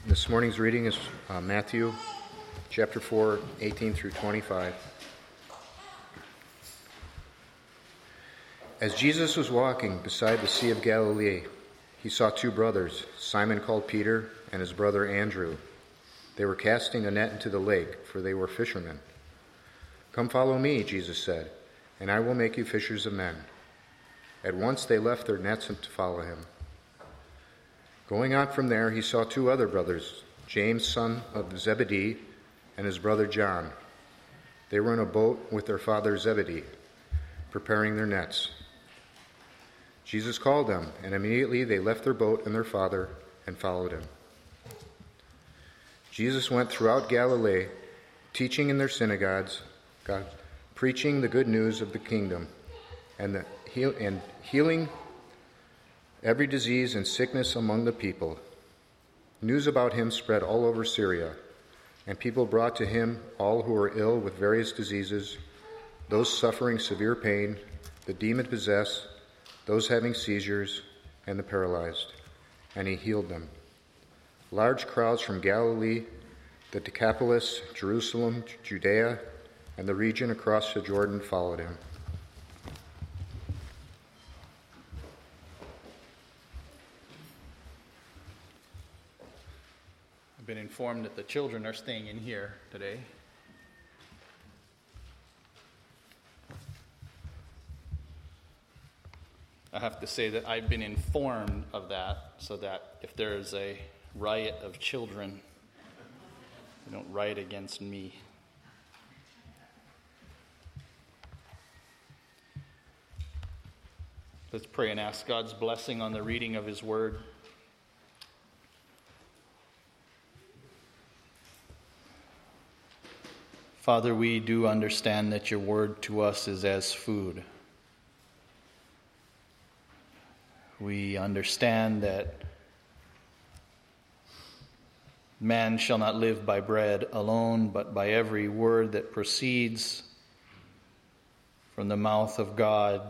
This morning's reading is Matthew chapter 4, 18 through 25. As Jesus was walking beside the Sea of Galilee, he saw two brothers, Simon called Peter and his brother Andrew. They were casting a net into the lake, for they were fishermen. "Come follow me," Jesus said, "and I will make you fishers of men." At once they left their nets to follow him. Going on from there, he saw two other brothers, James, son of Zebedee, and his brother John. They were in a boat with their father Zebedee, preparing their nets. Jesus called them, and immediately they left their boat and their father and followed him. Jesus went throughout Galilee, teaching in their synagogues, preaching the good news of the kingdom, and healing every disease and sickness among the people. News about him spread all over Syria, and people brought to him all who were ill with various diseases, those suffering severe pain, the demon-possessed, those having seizures, and the paralyzed, and he healed them. Large crowds from Galilee, the Decapolis, Jerusalem, Judea, and the region across the Jordan followed him. I've been informed that the children are staying in here today. I have to say that I've been informed of that so that if there is a riot of children, they don't riot against me. Let's pray and ask God's blessing on the reading of His Word. Father, we do understand that your word to us is as food. We understand that man shall not live by bread alone, but by every word that proceeds from the mouth of God.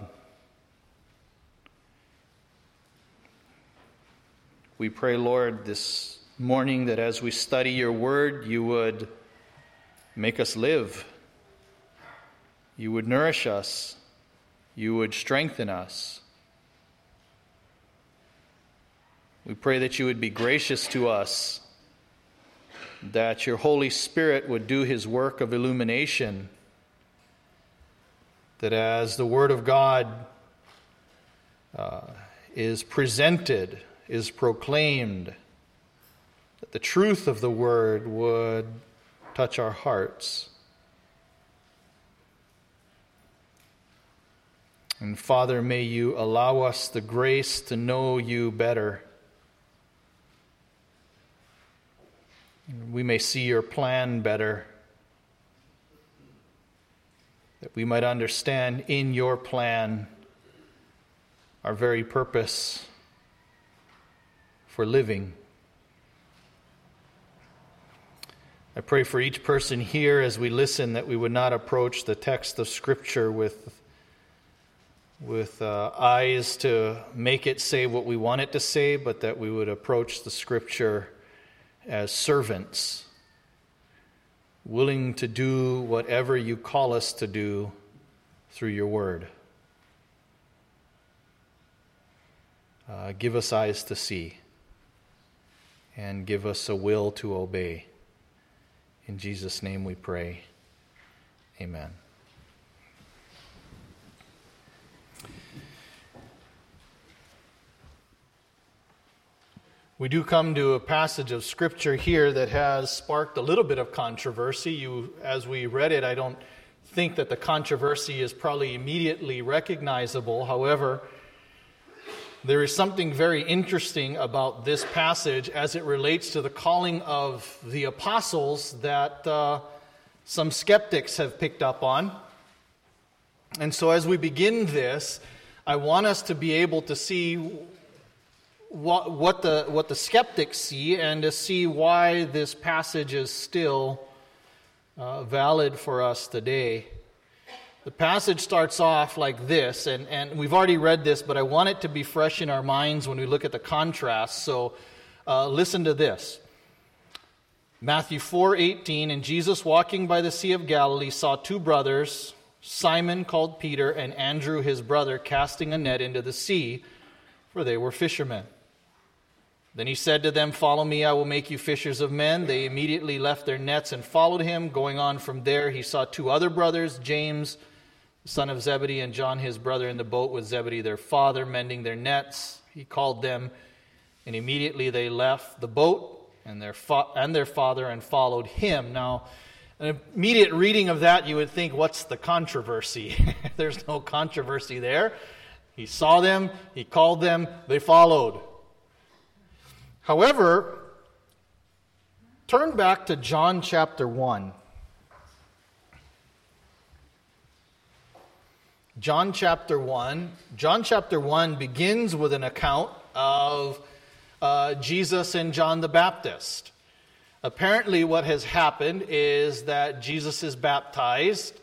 We pray, Lord, this morning that as we study your word, you would make us live. You would nourish us. You would strengthen us. We pray that you would be gracious to us, that your Holy Spirit would do his work of illumination, that as the Word of God is presented, is proclaimed, that the truth of the Word would touch our hearts. And Father, may you allow us the grace to know you better. We may see your plan better, that we might understand in your plan our very purpose for living. I pray for each person here as we listen that we would not approach the text of Scripture with eyes to make it say what we want it to say, but that we would approach the Scripture as servants, willing to do whatever you call us to do through your word. Give us eyes to see, and give us a will to obey. In Jesus' name we pray. Amen. We do come to a passage of Scripture here that has sparked a little bit of controversy. As we read it, I don't think that the controversy is probably immediately recognizable. However, there is something very interesting about this passage as it relates to the calling of the apostles that some skeptics have picked up on. And so as we begin this, I want us to be able to see what the skeptics see and to see why this passage is still valid for us today. The passage starts off like this, and we've already read this, but I want it to be fresh in our minds when we look at the contrast. So listen to this. Matthew 4:18, and Jesus walking by the Sea of Galilee saw two brothers, Simon called Peter and Andrew his brother, casting a net into the sea, for they were fishermen. Then he said to them, "Follow me, I will make you fishers of men." They immediately left their nets and followed him. Going on from there, he saw two other brothers, James, the son of Zebedee, and John his brother, in the boat with Zebedee their father, mending their nets. He called them, and immediately they left the boat and their father and followed him. Now, an immediate reading of that, you would think, what's the controversy? There's no controversy there. He saw them, he called them, they followed. However, turn back to John chapter 1. John chapter 1. John chapter 1 begins with an account of Jesus and John the Baptist. Apparently what has happened is that Jesus is baptized.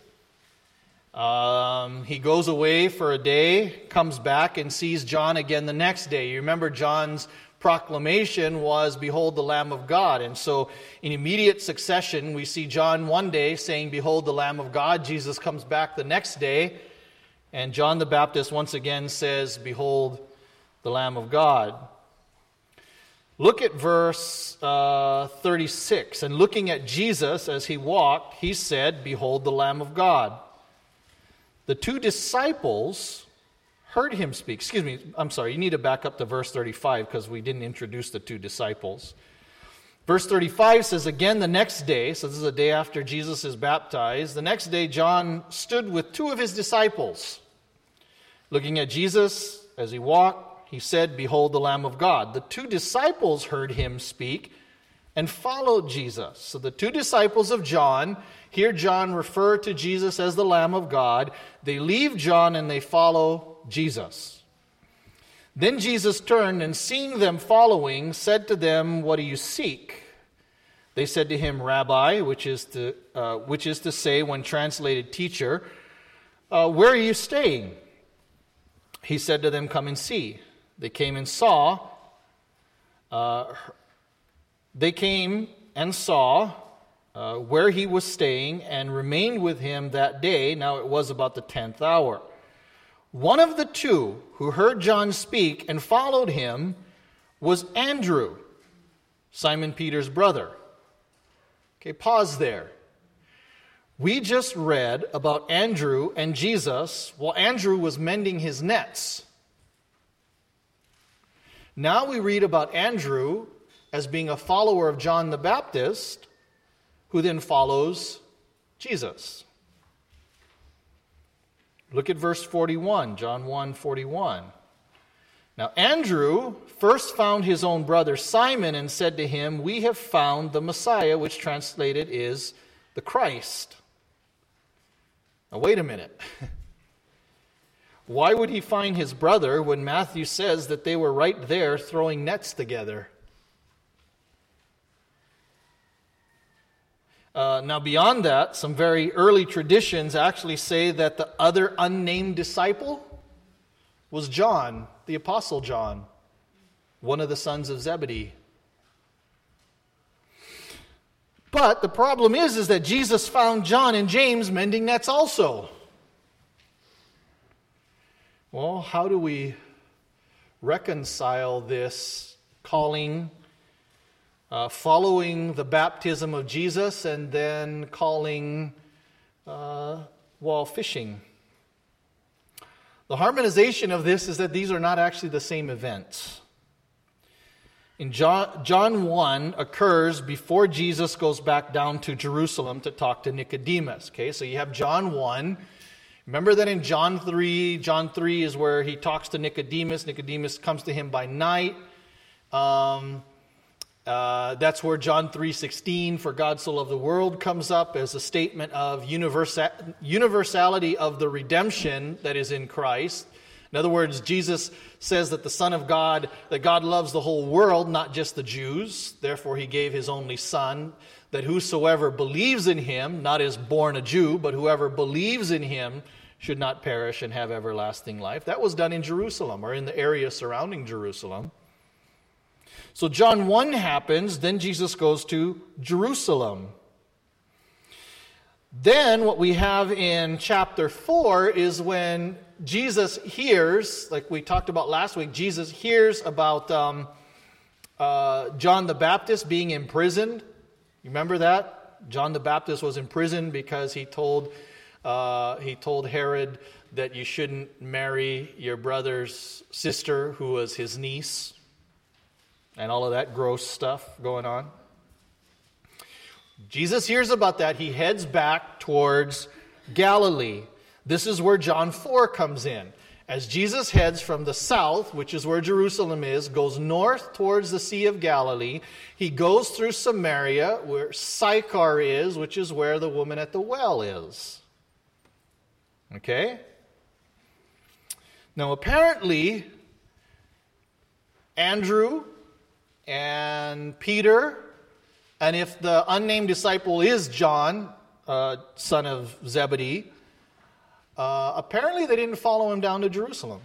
He goes away for a day, comes back and sees John again the next day. You remember John's proclamation was, "Behold the Lamb of God." And so in immediate succession, we see John one day saying, "Behold the Lamb of God." Jesus comes back the next day, and John the Baptist once again says, "Behold the Lamb of God." Look at verse 36. And looking at Jesus as he walked, he said, "Behold the Lamb of God." The two disciples heard him speak. Excuse me, I'm sorry, you need to back up to verse 35 because we didn't introduce the two disciples. Verse 35 says, again the next day, so this is the day after Jesus is baptized, the next day John stood with two of his disciples. Looking at Jesus as he walked, he said, "Behold the Lamb of God." The two disciples heard him speak and followed Jesus. So the two disciples of John, here John referred to Jesus as the Lamb of God. They leave John and they follow Jesus. Then Jesus turned and seeing them following, said to them, "What do you seek?" They said to him, "Rabbi," which is to say, when translated, teacher, "where are you staying?" He said to them, "Come and see." They came and saw. Where he was staying and remained with him that day. Now it was about the 10th hour. One of the two who heard John speak and followed him was Andrew, Simon Peter's brother. Okay, pause there. We just read about Andrew and Jesus while Andrew was mending his nets. Now we read about Andrew as being a follower of John the Baptist, who then follows Jesus. Look at verse 41, John 1:41. Now Andrew first found his own brother Simon and said to him, "We have found the Messiah," which translated is the Christ. Now wait a minute. Why would he find his brother when Matthew says that they were right there throwing nets together? Now beyond that, some very early traditions actually say that the other unnamed disciple was John, the Apostle John, one of the sons of Zebedee. But the problem is that Jesus found John and James mending nets also. Well, how do we reconcile this calling, following the baptism of Jesus, and then calling while fishing? The harmonization of this is that these are not actually the same events. In John 1 occurs before Jesus goes back down to Jerusalem to talk to Nicodemus. Okay, so you have John 1. Remember that in John 3 is where he talks to Nicodemus. Nicodemus comes to him by night. That's where John 3:16, "For God so loved the world," comes up as a statement of universality of the redemption that is in Christ. In other words, Jesus says that the Son of God, that God loves the whole world, not just the Jews. Therefore, he gave his only Son, that whosoever believes in him, not is born a Jew, but whoever believes in him should not perish and have everlasting life. That was done in Jerusalem, or in the area surrounding Jerusalem. So John 1 happens, then Jesus goes to Jerusalem. Then what we have in chapter 4 is when Jesus hears, like we talked about last week, Jesus hears about John the Baptist being imprisoned. You remember that? John the Baptist was imprisoned because he told Herod that you shouldn't marry your brother's sister, who was his niece, and all of that gross stuff going on. Jesus hears about that. He heads back towards Galilee. This is where John 4 comes in. As Jesus heads from the south, which is where Jerusalem is, goes north towards the Sea of Galilee, he goes through Samaria, where Sychar is, which is where the woman at the well is. Okay? Now, apparently, Andrew and Peter, and if the unnamed disciple is John, son of Zebedee, apparently they didn't follow him down to Jerusalem.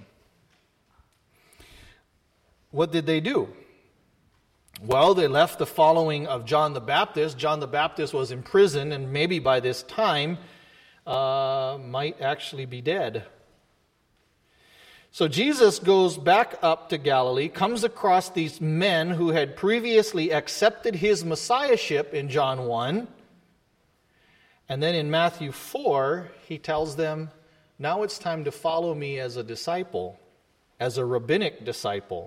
What did they do? Well, they left the following of John the Baptist. John the Baptist was in prison, and maybe by this time might actually be dead. So Jesus goes back up to Galilee, comes across these men who had previously accepted his messiahship in John 1. And then in Matthew 4, he tells them, now it's time to follow me as a disciple, as a rabbinic disciple.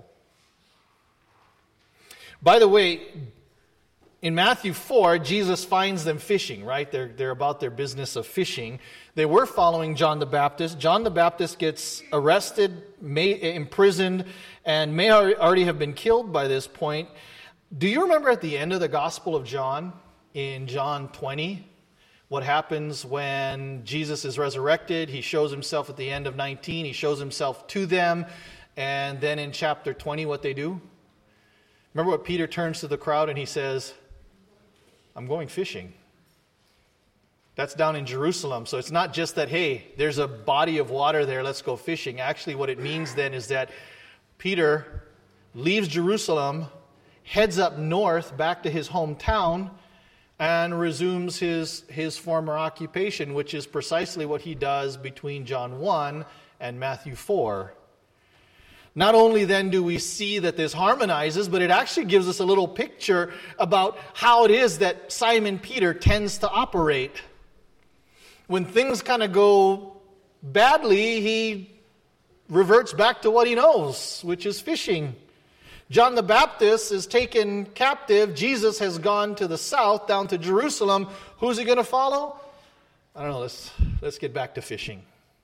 By the way, in Matthew 4, Jesus finds them fishing, right? They're about their business of fishing. They were following John the Baptist. John the Baptist gets arrested, imprisoned, and may already have been killed by this point. Do you remember at the end of the Gospel of John, in John 20, what happens when Jesus is resurrected? He shows himself at the end of 19. He shows himself to them. And then in chapter 20, what they do? Remember what Peter turns to the crowd and he says, I'm going fishing. That's down in Jerusalem. So it's not just that, hey, there's a body of water there, let's go fishing. Actually, what it means then is that Peter leaves Jerusalem, heads up north back to his hometown, and resumes his former occupation, which is precisely what he does between John 1 and Matthew 4. Not only then do we see that this harmonizes, but it actually gives us a little picture about how it is that Simon Peter tends to operate. When things kind of go badly, he reverts back to what he knows, which is fishing. John the Baptist is taken captive. Jesus has gone to the south, down to Jerusalem. Who's he going to follow? I don't know. Let's get back to fishing.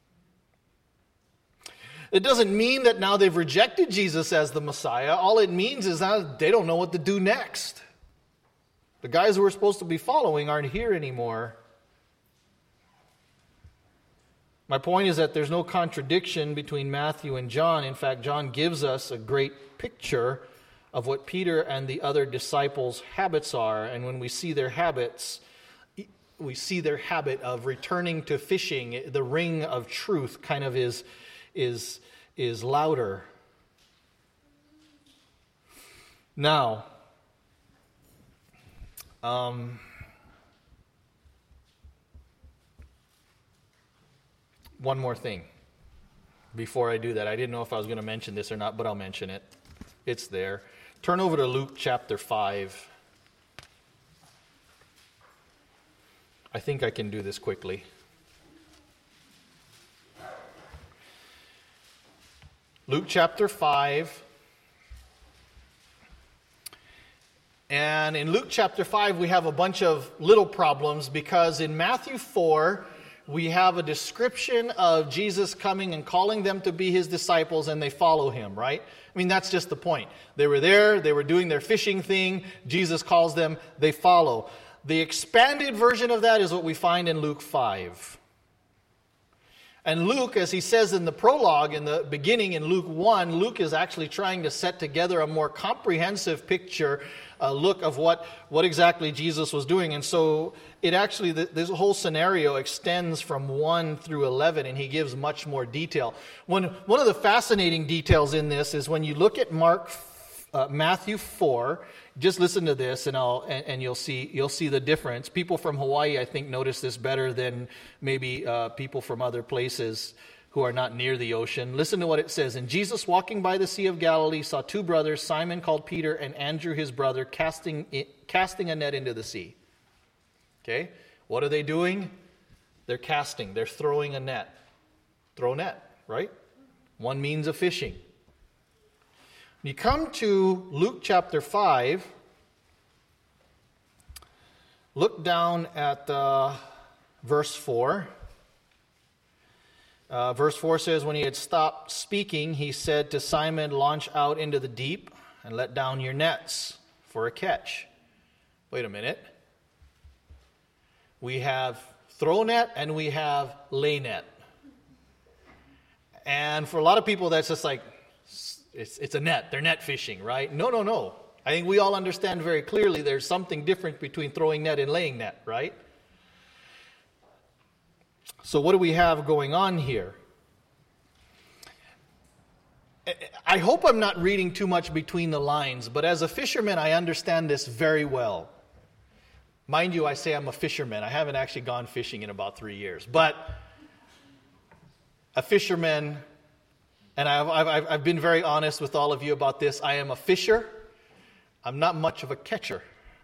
It doesn't mean that now they've rejected Jesus as the Messiah. All it means is that they don't know what to do next. The guys who we're supposed to be following aren't here anymore. My point is that there's no contradiction between Matthew and John. In fact, John gives us a great picture of what Peter and the other disciples' habits are. And when we see their habits, we see their habit of returning to fishing. The ring of truth kind of is louder. Now, one more thing before I do that. I didn't know if I was going to mention this or not, but I'll mention it. It's there. Turn over to Luke chapter 5. I think I can do this quickly. Luke chapter 5. And in Luke chapter 5, we have a bunch of little problems because in Matthew 4, we have a description of Jesus coming and calling them to be his disciples, and they follow him, right? I mean, that's just the point. They were there, they were doing their fishing thing, Jesus calls them, they follow. The expanded version of that is what we find in Luke 5. And Luke, as he says in the prologue, in the beginning in Luke 1, Luke is actually trying to set together a more comprehensive picture, a look of what exactly Jesus was doing. And so it actually, this whole scenario extends from 1 through 11, and he gives much more detail. One of the fascinating details in this is when you look at Mark Matthew 4. Just listen to this, and you'll see the difference. People from Hawaii, I think, notice this better than maybe people from other places who are not near the ocean. Listen to what it says. And Jesus, walking by the Sea of Galilee, saw two brothers, Simon called Peter and Andrew his brother, casting a net into the sea. Okay, what are they doing? They're casting. They're throwing a net. Throw net, right? One means of fishing. When you come to Luke chapter 5, look down at verse 4. Verse 4 says, when he had stopped speaking, he said to Simon, launch out into the deep and let down your nets for a catch. Wait a minute. We have throw net and we have lay net. And for a lot of people, that's just like, it's a net. They're net fishing, right? No. I think we all understand very clearly there's something different between throwing net and laying net, right? So what do we have going on here? I hope I'm not reading too much between the lines, but as a fisherman, I understand this very well. Mind you, I say I'm a fisherman. I haven't actually gone fishing in about 3 years. But a fisherman, and I've been very honest with all of you about this, I am a fisher. I'm not much of a catcher.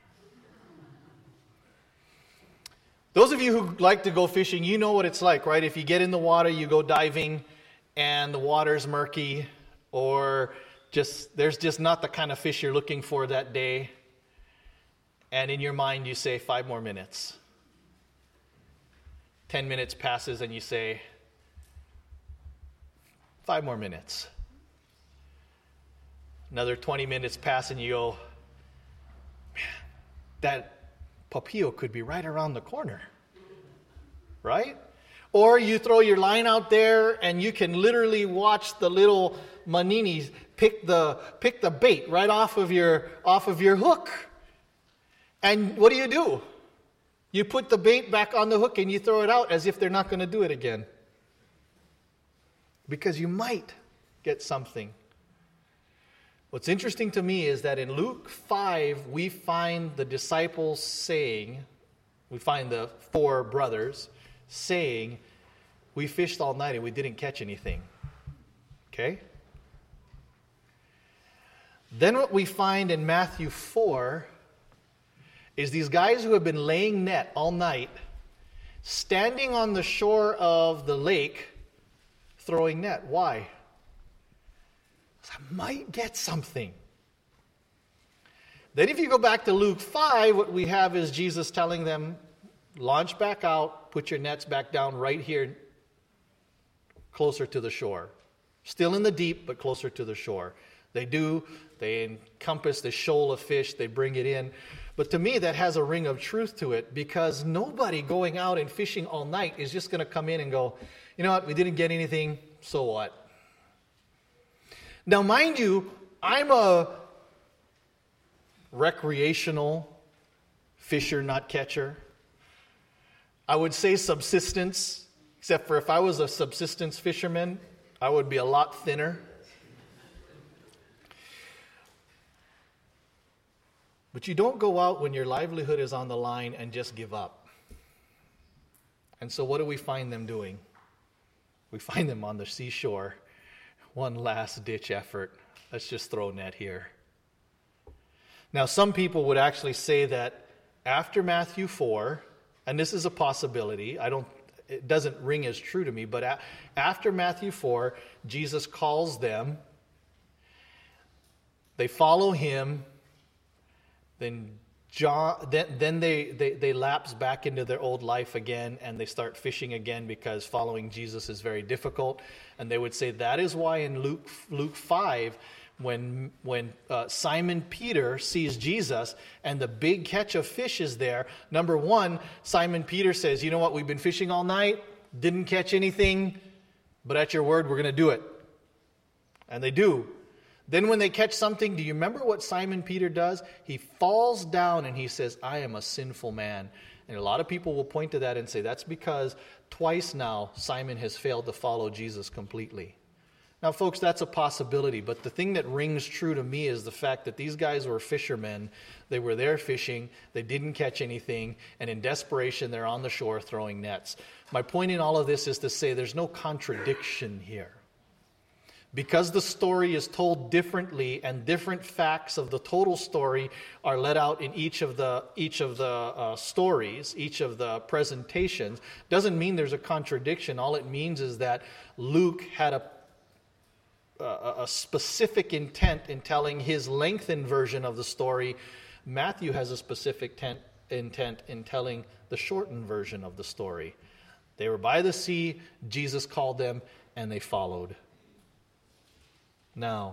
Those of you who like to go fishing, you know what it's like, right? If you get in the water, you go diving, and the water's murky, or there's just not the kind of fish you're looking for that day. And in your mind, you say, 5 more minutes. 10 minutes passes, and you say, 5 more minutes. Another 20 minutes pass, and you go, man, that Papillo could be right around the corner, right? Or you throw your line out there and you can literally watch the little maninis pick the bait right off of your hook. And what do? You put the bait back on the hook and you throw it out as if they're not going to do it again. Because you might get something. What's interesting to me is that in Luke 5, we find the disciples saying, we find the 4 brothers saying, we fished all night and we didn't catch anything. Okay? Then what we find in Matthew 4 is these guys who have been laying net all night, standing on the shore of the lake, throwing net. Why? I might get something. Then if you go back to Luke 5, what we have is Jesus telling them, launch back out, put your nets back down right here, closer to the shore. Still in the deep, but closer to the shore. They encompass the shoal of fish, they bring it in. But to me, that has a ring of truth to it, because nobody going out and fishing all night is just going to come in and go, you know what, we didn't get anything, so what? Now, mind you, I'm a recreational fisher, not catcher. I would say subsistence, except for if I was a subsistence fisherman, I would be a lot thinner. But you don't go out when your livelihood is on the line and just give up. And so what do we find them doing? We find them on the seashore. One last ditch effort. Let's just throw net here. Now, some people would actually say that after Matthew 4, and this is a possibility, it doesn't ring as true to me, but after Matthew 4, Jesus calls them, they follow him, then they lapse back into their old life again, and they start fishing again because following Jesus is very difficult. And they would say that is why in Luke 5, when Simon Peter sees Jesus and the big catch of fish is there, number one, Simon Peter says, you know what, we've been fishing all night, didn't catch anything, but at your word, we're going to do it. And they do. Then when they catch something, do you remember what Simon Peter does? He falls down and he says, I am a sinful man. And a lot of people will point to that and say, that's because twice now Simon has failed to follow Jesus completely. Now, folks, that's a possibility, but the thing that rings true to me is the fact that these guys were fishermen. They were there fishing, they didn't catch anything, and in desperation, they're on the shore throwing nets. My point in all of this is to say there's no contradiction here. Because the story is told differently and different facts of the total story are let out in each of the stories, each of the presentations, doesn't mean there's a contradiction. All it means is that Luke had a specific intent in telling his lengthened version of the story. Matthew has a specific intent in telling the shortened version of the story. They were by the sea, Jesus called them, and they followed. Now,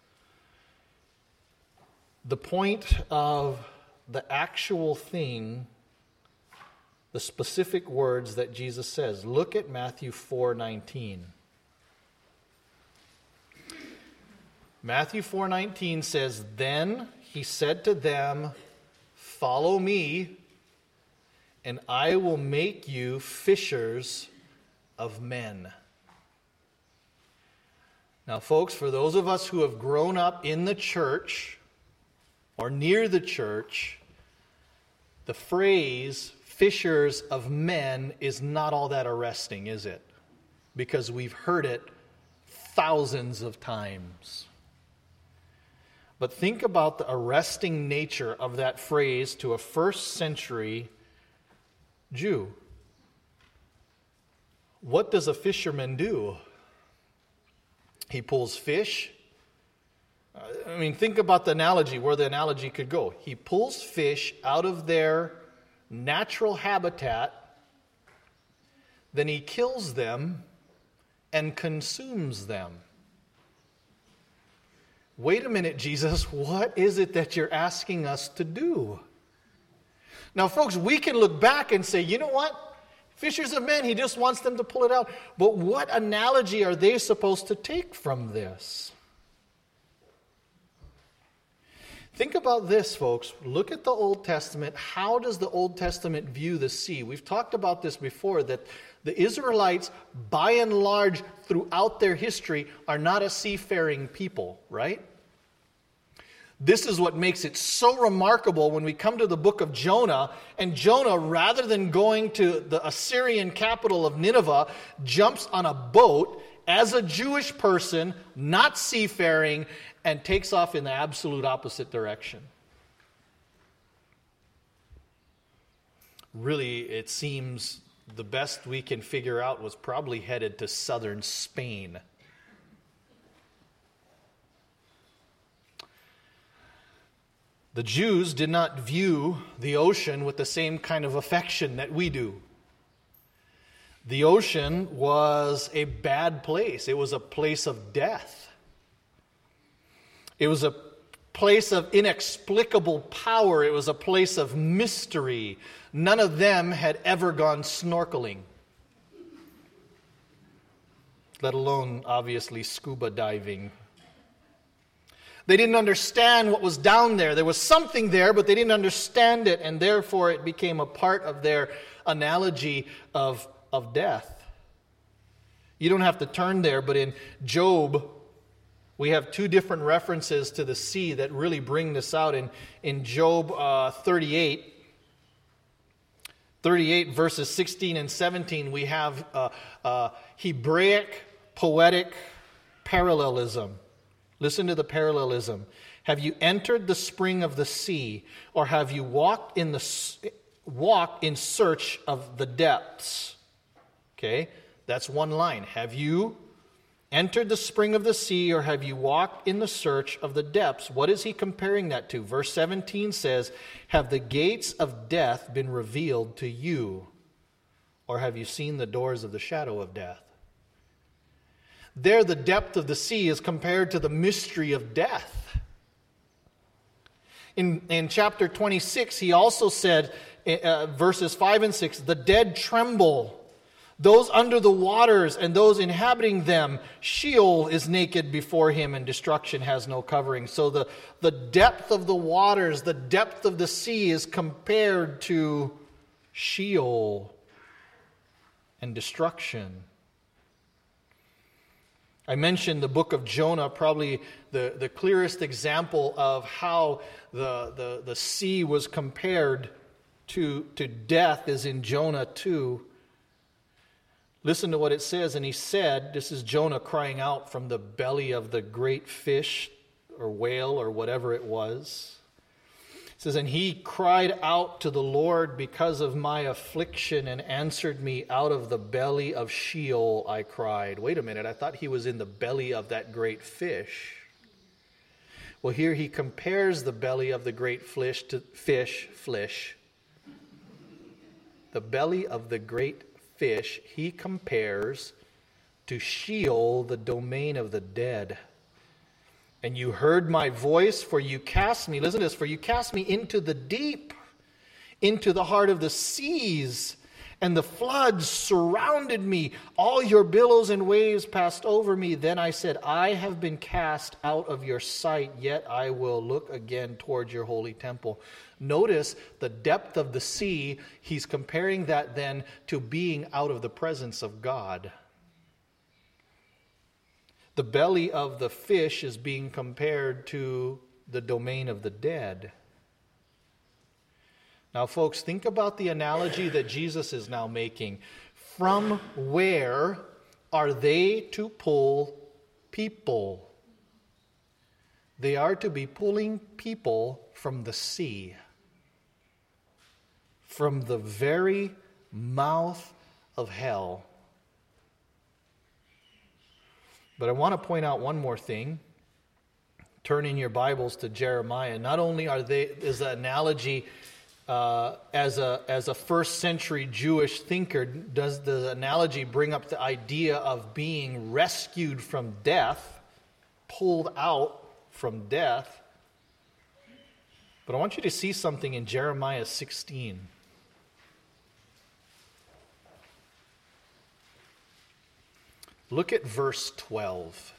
the point of the actual thing, the specific words that Jesus says, look at Matthew 4:19. Matthew 4:19 says, "Then he said to them, 'Follow me, and I will make you fishers of men.'" Now, folks, for those of us who have grown up in the church or near the church, the phrase "fishers of men" is not all that arresting, is it? Because we've heard it thousands of times. But think about the arresting nature of that phrase to a first century Jew. What does a fisherman do? He pulls fish. Think about the analogy, where the analogy could go. He pulls fish out of their natural habitat, then he kills them and consumes them. Wait a minute, Jesus, what is it that you're asking us to do? Now, folks, we can look back and say, you know what? Fishers of men, he just wants them to pull it out. But what analogy are they supposed to take from this? Think about this, folks. Look at the Old Testament. How does the Old Testament view the sea? We've talked about this before, that the Israelites, by and large, throughout their history, are not a seafaring people, right? This is what makes it so remarkable when we come to the book of Jonah, and Jonah, rather than going to the Assyrian capital of Nineveh, jumps on a boat as a Jewish person, not seafaring, and takes off in the absolute opposite direction. Really, it seems the best we can figure out was probably headed to southern Spain. The Jews did not view the ocean with the same kind of affection that we do. The ocean was a bad place. It was a place of death. It was a place of inexplicable power. It was a place of mystery. None of them had ever gone snorkeling, let alone, obviously, scuba diving. They didn't understand what was down there. There was something there, but they didn't understand it, and therefore it became a part of their analogy of death. You don't have to turn there, but in Job, we have two different references to the sea that really bring this out. In Job 38 verses 16 and 17, we have Hebraic poetic parallelism. Listen to the parallelism. Have you entered the spring of the sea, or have you walked in search of the depths? Okay, that's one line. Have you entered the spring of the sea, or have you walked in the search of the depths? What is he comparing that to? Verse 17 says, have the gates of death been revealed to you, or have you seen the doors of the shadow of death? There, the depth of the sea is compared to the mystery of death. In chapter 26, he also said, verses 5 and 6, the dead tremble. Those under the waters and those inhabiting them, Sheol is naked before him, and destruction has no covering. So the depth of the waters, the depth of the sea is compared to Sheol and destruction. I mentioned the book of Jonah, probably the clearest example of how the sea was compared to death is in Jonah 2. Listen to what it says. And he said, this is Jonah crying out from the belly of the great fish or whale or whatever it was. It says, and he cried out to the Lord because of my affliction and answered me, out of the belly of Sheol I cried. Wait a minute, I thought he was in the belly of that great fish. Well, here he compares the belly of the great fish to fish. The belly of the great fish he compares to Sheol, the domain of the dead. And you heard my voice, for you cast me, listen to this, for you cast me into the deep, into the heart of the seas, and the floods surrounded me. All your billows and waves passed over me. Then I said, I have been cast out of your sight, yet I will look again toward your holy temple. Notice the depth of the sea. He's comparing that then to being out of the presence of God. The belly of the fish is being compared to the domain of the dead. Now, folks, think about the analogy that Jesus is now making. From where are they to pull people? They are to be pulling people from the sea, from the very mouth of hell. But I want to point out one more thing. Turn in your Bibles to Jeremiah. Not only is the analogy as a first century Jewish thinker, does the analogy bring up the idea of being rescued from death, pulled out from death. But I want you to see something in Jeremiah 16. Look at verse 12.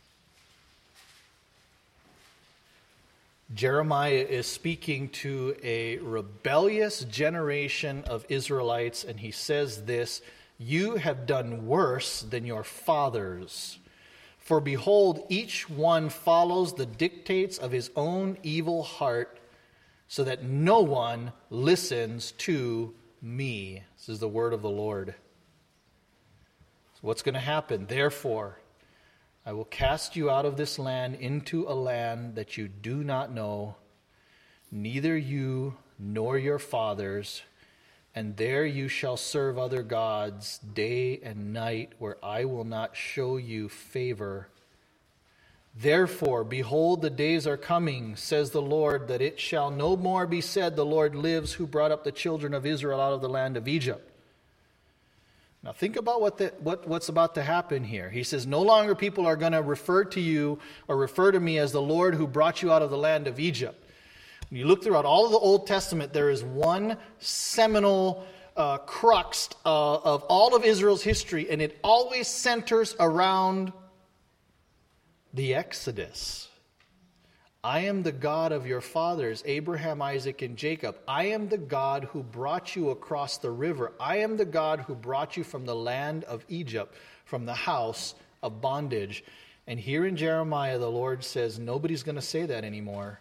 Jeremiah is speaking to a rebellious generation of Israelites, and he says this, you have done worse than your fathers. For behold, each one follows the dictates of his own evil heart, so that no one listens to me. This is the word of the Lord. So what's going to happen? Therefore, I will cast you out of this land into a land that you do not know, neither you nor your fathers, and there you shall serve other gods day and night, where I will not show you favor. Therefore, behold, the days are coming, says the Lord, that it shall no more be said, the Lord lives, who brought up the children of Israel out of the land of Egypt. Now think about what's about to happen here. He says, no longer people are going to refer to you or refer to me as the Lord who brought you out of the land of Egypt. When you look throughout all of the Old Testament, there is one seminal crux of all of Israel's history, and it always centers around the Exodus. I am the God of your fathers, Abraham, Isaac, and Jacob. I am the God who brought you across the river. I am the God who brought you from the land of Egypt, from the house of bondage. And here in Jeremiah, the Lord says, nobody's going to say that anymore.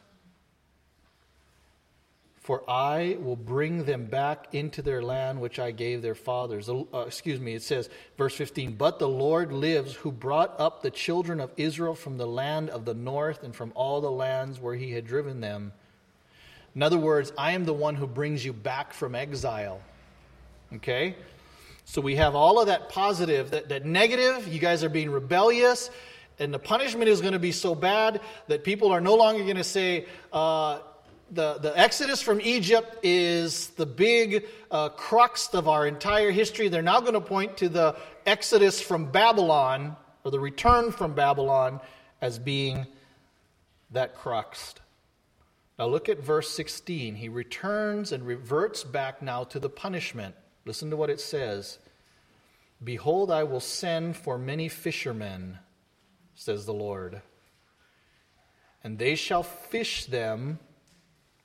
For I will bring them back into their land which I gave their fathers. It says, verse 15, but the Lord lives, who brought up the children of Israel from the land of the north and from all the lands where he had driven them. In other words, I am the one who brings you back from exile. Okay? So we have all of that positive, that negative, you guys are being rebellious, and the punishment is going to be so bad that people are no longer going to say, The Exodus from Egypt is the big crux of our entire history. They're now going to point to the Exodus from Babylon, or the return from Babylon, as being that crux. Now look at verse 16. He returns and reverts back now to the punishment. Listen to what it says. Behold, I will send for many fishermen, says the Lord, and they shall fish them.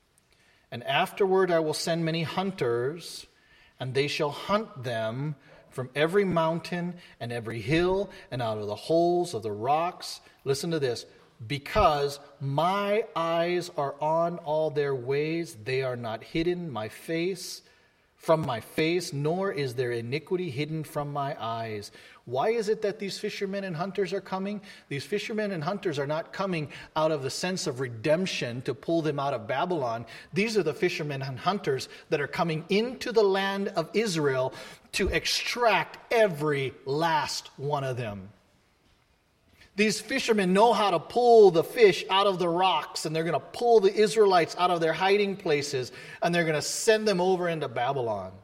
And afterward I will send many hunters, and they shall hunt them from every mountain and every hill and out of the holes of the rocks. Listen to this. Because my eyes are on all their ways, they are not hidden from my face, nor is their iniquity hidden from my eyes. Why is it that these fishermen and hunters are coming? These fishermen and hunters are not coming out of the sense of redemption to pull them out of Babylon. These are the fishermen and hunters that are coming into the land of Israel to extract every last one of them. These fishermen know how to pull the fish out of the rocks, and they're going to pull the Israelites out of their hiding places, and they're going to send them over into Babylon.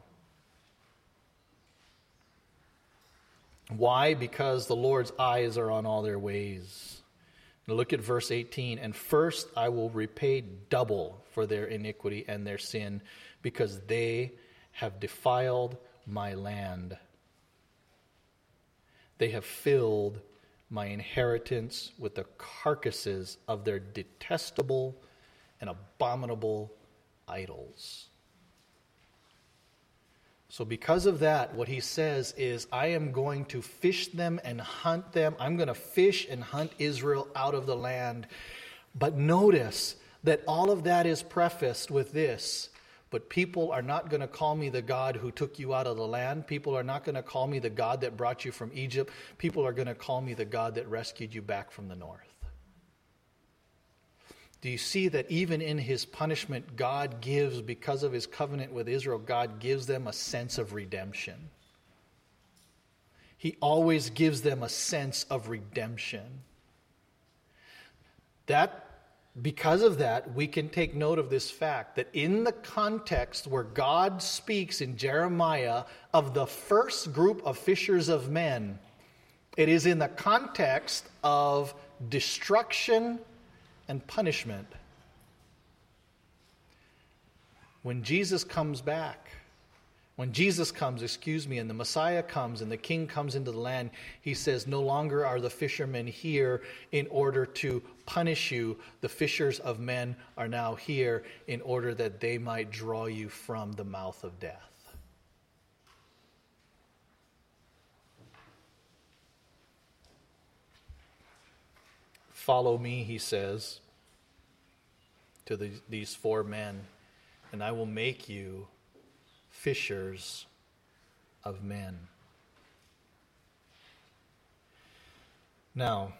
Why? Because the Lord's eyes are on all their ways. Now look at verse 18. And first I will repay double for their iniquity and their sin, because they have defiled my land. They have filled my inheritance with the carcasses of their detestable and abominable idols. So because of that, what he says is, I am going to fish them and hunt them. I'm going to fish and hunt Israel out of the land. But notice that all of that is prefaced with this. But people are not going to call me the God who took you out of the land. People are not going to call me the God that brought you from Egypt. People are going to call me the God that rescued you back from the north. Do you see that even in his punishment, God gives, because of his covenant with Israel, God gives them a sense of redemption. He always gives them a sense of redemption. Because of that, we can take note of this fact that in the context where God speaks in Jeremiah of the first group of fishers of men, it is in the context of destruction and punishment. When Jesus comes back, and the Messiah comes and the King comes into the land, he says, no longer are the fishermen here in order to punish you. The fishers of men are now here in order that they might draw you from the mouth of death. Follow me, he says to these four men, and I will make you fishers of men. Now,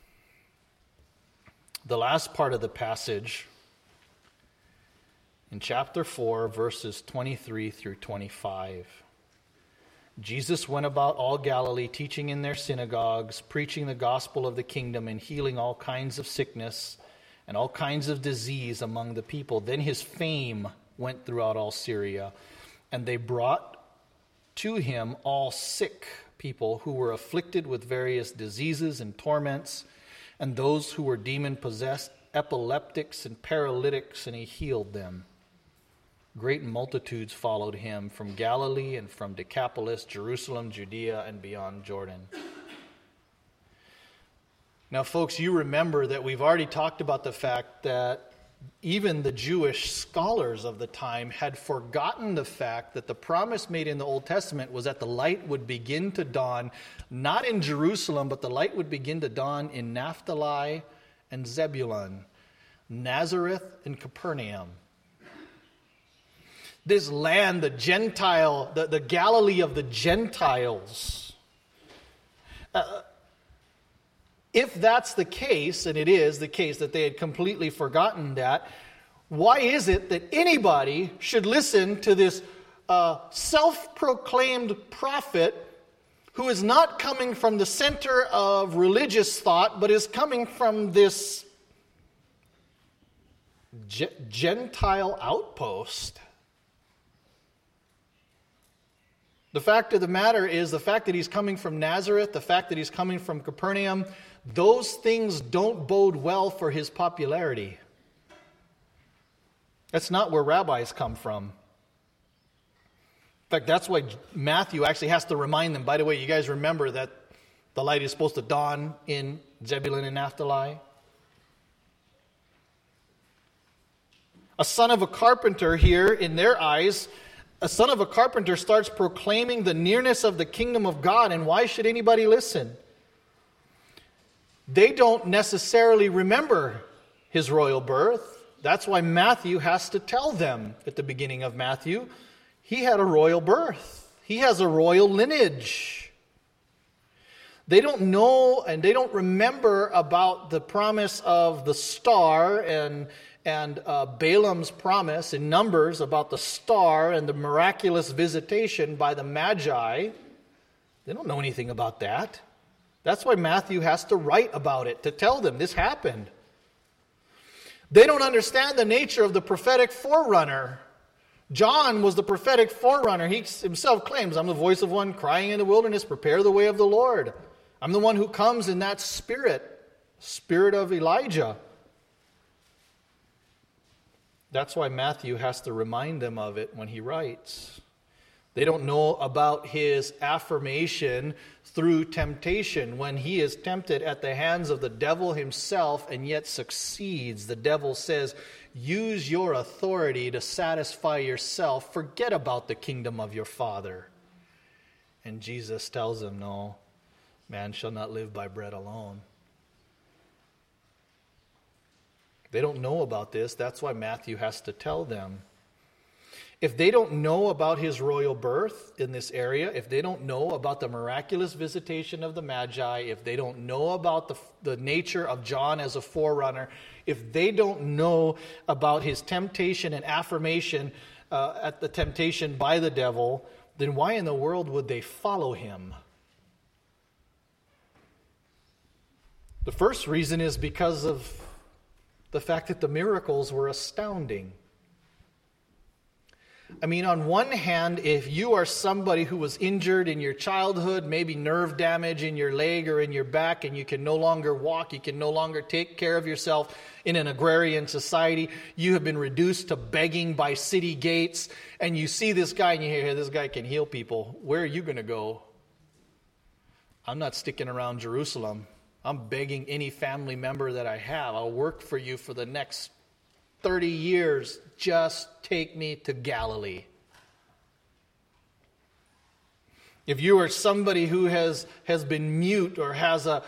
the last part of the passage in chapter 4, verses 23 through 25. Jesus went about all Galilee, teaching in their synagogues, preaching the gospel of the kingdom, and healing all kinds of sickness and all kinds of disease among the people. Then his fame went throughout all Syria, and they brought to him all sick people who were afflicted with various diseases and torments, and those who were demon-possessed, epileptics and paralytics, and he healed them. Great multitudes followed him from Galilee and from Decapolis, Jerusalem, Judea, and beyond Jordan. Now, folks, you remember that we've already talked about the fact that even the Jewish scholars of the time had forgotten the fact that the promise made in the Old Testament was that the light would begin to dawn, not in Jerusalem, but the light would begin to dawn in Naphtali and Zebulun, Nazareth and Capernaum. This land, the Gentile, the Galilee of the Gentiles. If that's the case, and it is the case that they had completely forgotten that, why is it that anybody should listen to this self-proclaimed prophet who is not coming from the center of religious thought, but is coming from this Gentile outpost? The fact of the matter is, the fact that he's coming from Nazareth, the fact that he's coming from Capernaum, those things don't bode well for his popularity. That's not where rabbis come from. In fact, that's why Matthew actually has to remind them, by the way, you guys remember that the light is supposed to dawn in Zebulun and Naphtali? A son of a carpenter here, in their eyes, A son of a carpenter starts proclaiming the nearness of the kingdom of God, and why should anybody listen? They don't necessarily remember his royal birth. That's why Matthew has to tell them at the beginning of Matthew, he had a royal birth. He has a royal lineage. They don't know and they don't remember about the promise of the star and Balaam's promise in Numbers about the star and the miraculous visitation by the Magi. They don't know anything about that. That's why Matthew has to write about it, to tell them this happened. They don't understand the nature of the prophetic forerunner. John was the prophetic forerunner. He himself claims, I'm the voice of one crying in the wilderness, prepare the way of the Lord. I'm the one who comes in that spirit of Elijah. That's why Matthew has to remind them of it when he writes. They don't know about his affirmation through temptation when he is tempted at the hands of the devil himself and yet succeeds. The devil says, use your authority to satisfy yourself. Forget about the kingdom of your Father. And Jesus tells him, no, man shall not live by bread alone. They don't know about this. That's why Matthew has to tell them. If they don't know about his royal birth in this area, if they don't know about the miraculous visitation of the Magi, if they don't know about the nature of John as a forerunner, if they don't know about his temptation and affirmation at the temptation by the devil, then why in the world would they follow him? The first reason is because of the fact that the miracles were astounding. I mean, on one hand, if you are somebody who was injured in your childhood, maybe nerve damage in your leg or in your back, and you can no longer walk, you can no longer take care of yourself in an agrarian society, you have been reduced to begging by city gates, and you see this guy and you hear, hey, this guy can heal people. Where are you going to go? I'm not sticking around Jerusalem. I'm begging any family member that I have. I'll work for you for the next 30 years. Just take me to Galilee. If you are somebody who has been mute or has a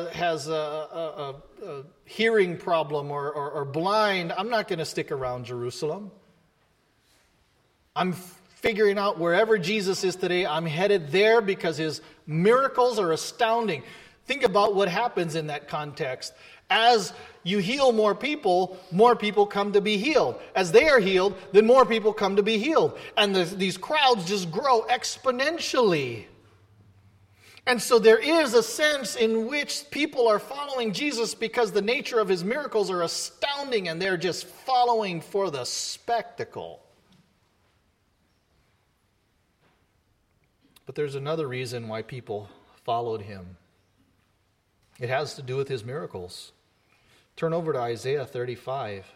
hearing problem or blind, I'm not going to stick around Jerusalem. I'm figuring out wherever Jesus is today, I'm headed there because his miracles are astounding. Think about what happens in that context. As you heal more people come to be healed. As they are healed, then more people come to be healed. And these crowds just grow exponentially. And so there is a sense in which people are following Jesus because the nature of his miracles are astounding and they're just following for the spectacle. But there's another reason why people followed him. It has to do with his miracles. Turn over to Isaiah 35.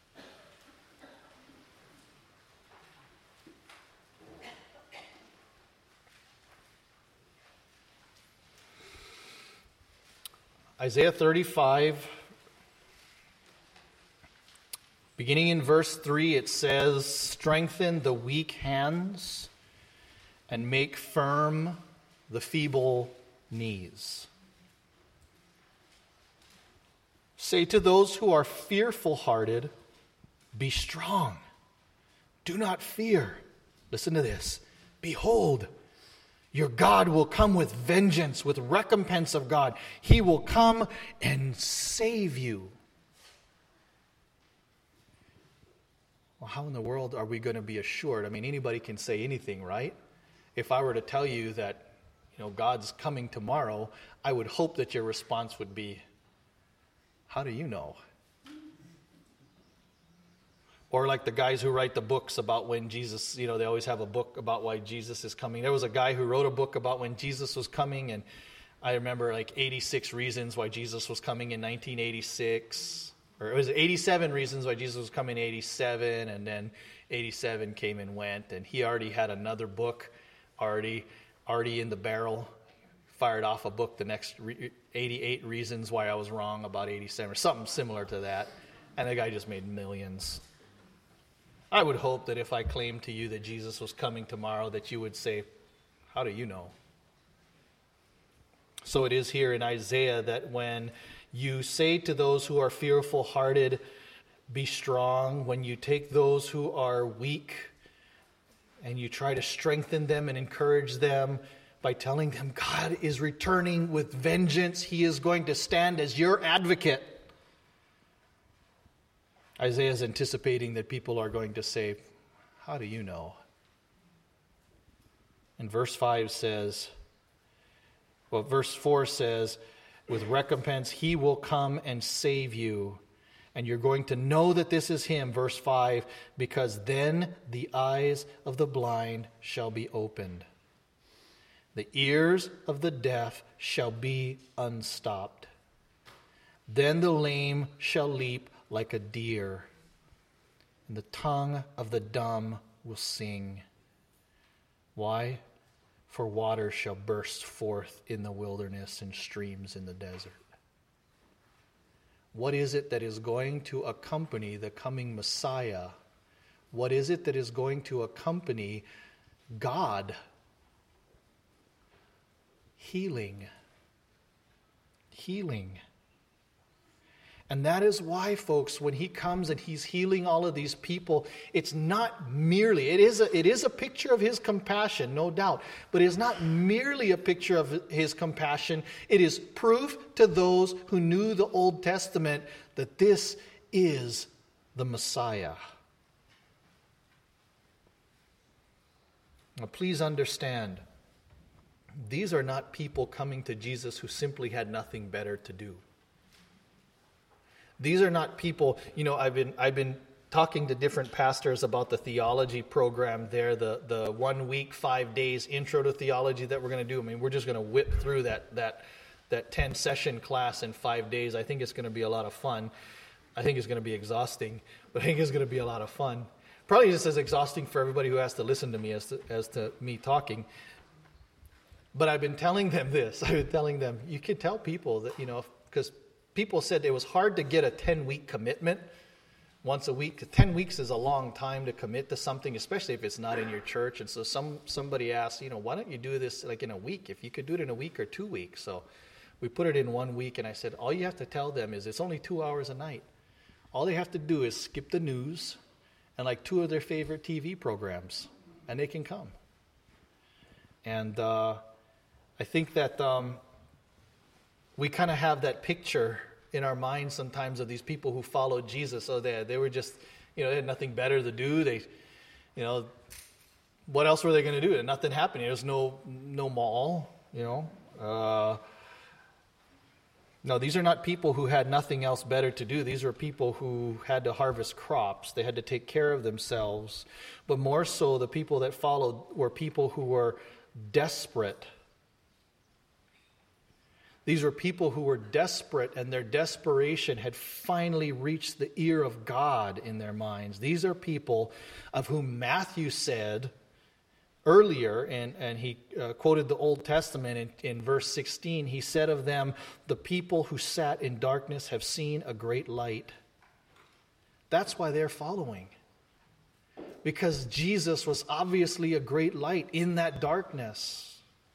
Isaiah 35, beginning in verse 3, it says, strengthen the weak hands and make firm the feeble knees. Say to those who are fearful-hearted, be strong. Do not fear. Listen to this. Behold, your God will come with vengeance, with recompense of God. He will come and save you. Well, how in the world are we going to be assured? I mean, anybody can say anything, right? If I were to tell you that, God's coming tomorrow, I would hope that your response would be, how do you know? Or like the guys who write the books about when Jesus, they always have a book about why Jesus is coming. There was a guy who wrote a book about when Jesus was coming, and I remember like 86 reasons why Jesus was coming in 1986. Or it was 87 reasons why Jesus was coming in 87, and then 87 came and went, and he already had another book already in the barrel. Fired off a book the next 88 reasons why I was wrong about 87 or something similar to that, and the guy just made millions. I would hope that if I claimed to you that Jesus was coming tomorrow, that you would say, how do you know? So it is here in Isaiah that when you say to those who are fearful-hearted, be strong, when you take those who are weak and you try to strengthen them and encourage them by telling them God is returning with vengeance, He is going to stand as your advocate, Isaiah is anticipating that people are going to say, how do you know? And verse 4 says, with recompense, He will come and save you. And you're going to know that this is Him, verse 5, because then the eyes of the blind shall be opened. The ears of the deaf shall be unstopped. Then the lame shall leap like a deer, and the tongue of the dumb will sing. Why? For water shall burst forth in the wilderness and streams in the desert. What is it that is going to accompany the coming Messiah? What is it that is going to accompany God? Healing. Healing. And that is why, folks, when He comes and He's healing all of these people, it's not merely, it is a picture of His compassion, no doubt, but it is not merely a picture of His compassion. It is proof to those who knew the Old Testament that this is the Messiah. Now, please understand, these are not people coming to Jesus who simply had nothing better to do. These are not people, I've been talking to different pastors about the theology program there, the 1 week, 5 days intro to theology that we're going to do. I mean, we're just going to whip through that 10-session class in 5 days. I think it's going to be a lot of fun. I think it's going to be exhausting, but I think it's going to be a lot of fun. Probably just as exhausting for everybody who has to listen to me as to me talking. But I've been telling them this. I've been telling them, you can tell people that, because people said it was hard to get a 10-week commitment once a week. 10 weeks is a long time to commit to something, especially if it's not in your church. And so somebody asked, why don't you do this like in a week? If you could do it in a week or 2 weeks. So we put it in 1 week, and I said, all you have to tell them is it's only 2 hours a night. All they have to do is skip the news and like 2 of their favorite TV programs, and they can come. And I think that we kind of have that picture in our minds sometimes of these people who followed Jesus. So they were just, they had nothing better to do. They, what else were they going to do? Nothing happening. There was no mall, No, these are not people who had nothing else better to do. These were people who had to harvest crops. They had to take care of themselves. But more so, the people that followed were people who were desperate. These were people who were desperate, and their desperation had finally reached the ear of God in their minds. These are people of whom Matthew said earlier, and he quoted the Old Testament in verse 16, he said of them, the people who sat in darkness have seen a great light. That's why they're following. Because Jesus was obviously a great light in that darkness.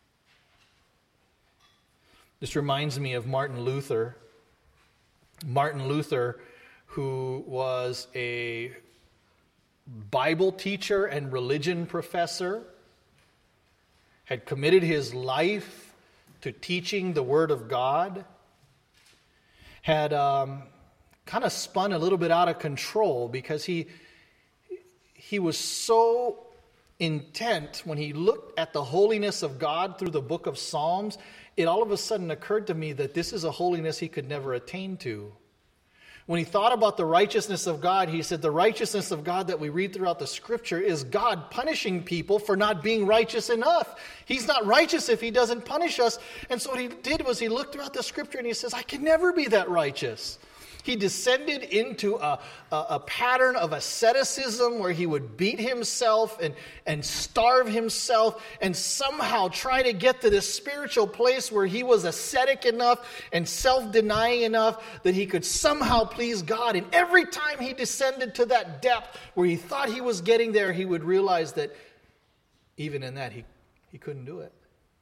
This reminds me of Martin Luther. Martin Luther, who was a Bible teacher and religion professor, had committed his life to teaching the Word of God, had kind of spun a little bit out of control because he was so intent when he looked at the holiness of God through the book of Psalms. It all of a sudden occurred to me that this is a holiness he could never attain to. When he thought about the righteousness of God, he said the righteousness of God that we read throughout the Scripture is God punishing people for not being righteous enough. He's not righteous if He doesn't punish us. And so what he did was he looked throughout the Scripture and he says, I can never be that righteous. He descended into a pattern of asceticism where he would beat himself and starve himself and somehow try to get to this spiritual place where he was ascetic enough and self-denying enough that he could somehow please God. And every time he descended to that depth where he thought he was getting there, he would realize that even in that, he couldn't do it.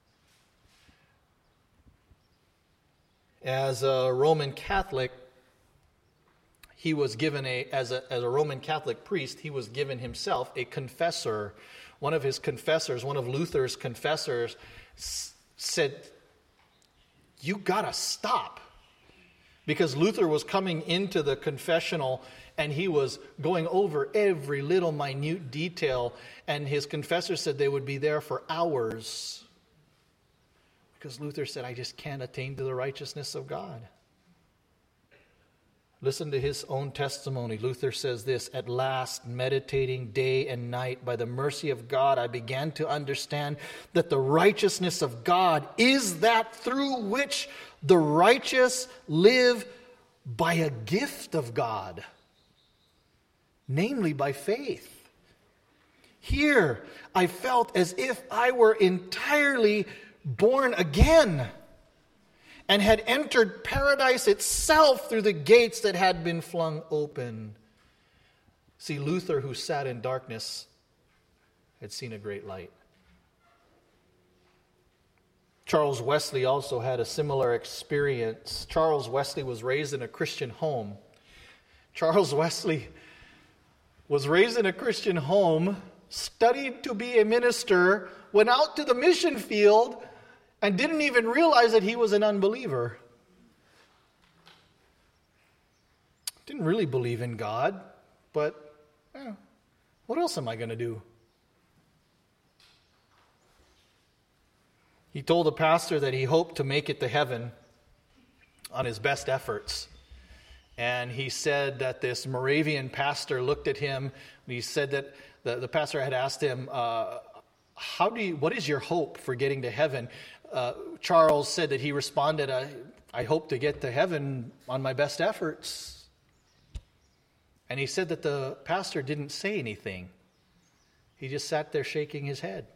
As a Roman Catholic, he was given as a Roman Catholic priest, he was given himself a confessor. One of his confessors, one of Luther's confessors, said, "You gotta stop." Because Luther was coming into the confessional and he was going over every little minute detail, and his confessor said they would be there for hours. Because Luther said, "I just can't attain to the righteousness of God." Listen to his own testimony. Luther says this, "At last, meditating day and night, by the mercy of God, I began to understand that the righteousness of God is that through which the righteous live by a gift of God, namely by faith. Here, I felt as if I were entirely born again and had entered paradise itself through the gates that had been flung open." See, Luther, who sat in darkness, had seen a great light. Charles Wesley also had a similar experience. Charles Wesley was raised in a Christian home. Charles Wesley was raised in a Christian home, studied to be a minister, went out to the mission field, and didn't even realize that he was an unbeliever. Didn't really believe in God, but what else am I going to do? He told the pastor that he hoped to make it to heaven on his best efforts. And he said that this Moravian pastor looked at him, and he said that the pastor had asked him, what is your hope for getting to heaven? Charles said that he responded, I hope to get to heaven on my best efforts. And he said that the pastor didn't say anything. He just sat there shaking his head.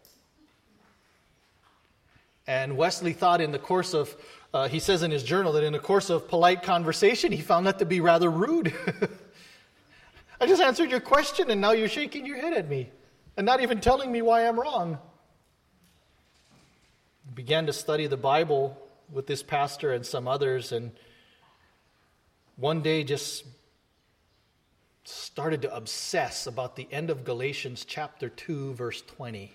And Wesley thought in the course of, he says in his journal that in the course of polite conversation, he found that to be rather rude. I just answered your question and now you're shaking your head at me and not even telling me why I'm wrong. He began to study the Bible with this pastor and some others, and one day just started to obsess about the end of Galatians chapter 2, verse 20.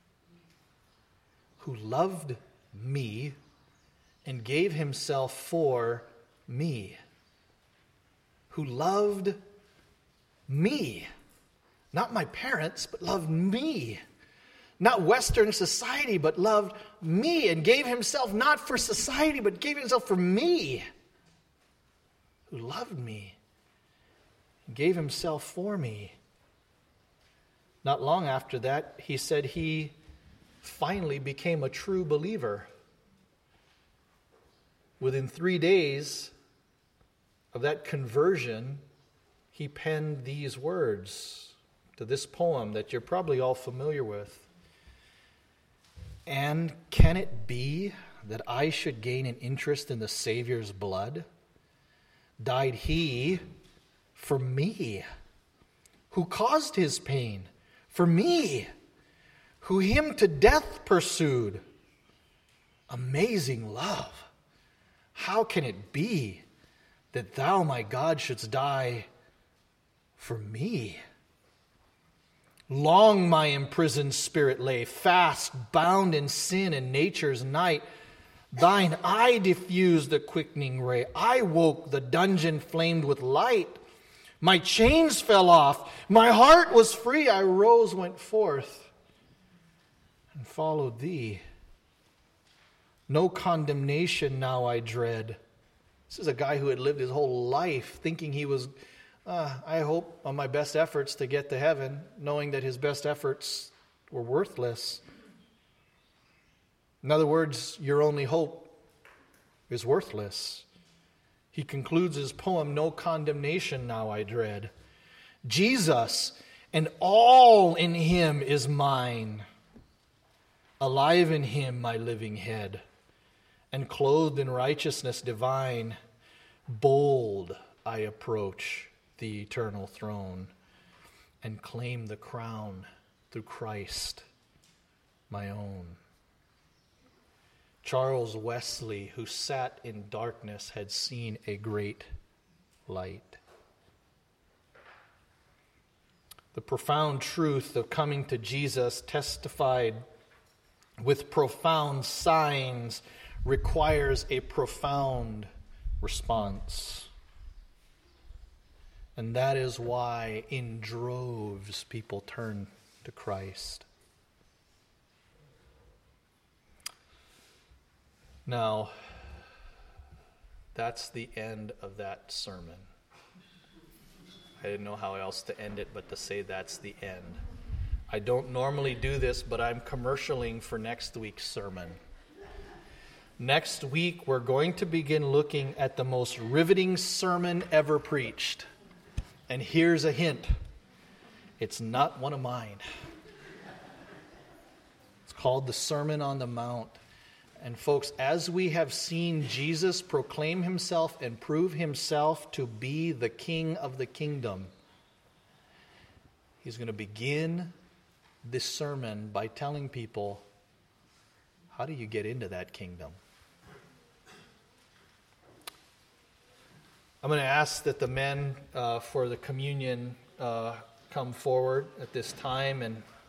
Who loved me and gave himself for me. Who loved me. Not my parents, but loved me. Not Western society, but loved me and gave himself not for society, but gave himself for me. Who loved me and gave himself for me. Not long after that, he said he finally became a true believer. Within 3 days of that conversion, he penned these words to this poem that you're probably all familiar with. And can it be that I should gain an interest in the Savior's blood? Died he for me, who caused his pain, for me, who him to death pursued. Amazing love. How can it be that thou, my God, shouldst die for me? Long my imprisoned spirit lay, fast bound in sin and nature's night. Thine eye diffused the quickening ray. I woke, the dungeon flamed with light. My chains fell off. My heart was free. I rose, went forth, and followed thee. No condemnation now I dread. This is a guy who had lived his whole life thinking he was, I hope, on my best efforts to get to heaven, knowing that his best efforts were worthless. In other words, your only hope is worthless. He concludes his poem, "No condemnation now I dread. Jesus and all in him is mine. Alive in him my living head, and clothed in righteousness divine, bold I approach the eternal throne and claim the crown through Christ my own." Charles Wesley, who sat in darkness, had seen a great light. The profound truth of coming to Jesus, testified with profound signs, requires a profound response. And that is why in droves people turn to Christ. Now, that's the end of that sermon. I didn't know how else to end it but to say that's the end. I don't normally do this, but I'm commercialing for next week's sermon. Next week, we're going to begin looking at the most riveting sermon ever preached. And here's a hint. It's not one of mine. It's called the Sermon on the Mount. And folks, as we have seen Jesus proclaim himself and prove himself to be the King of the kingdom, he's going to begin this sermon by telling people, how do you get into that kingdom? I'm going to ask that the men for the communion come forward at this time, and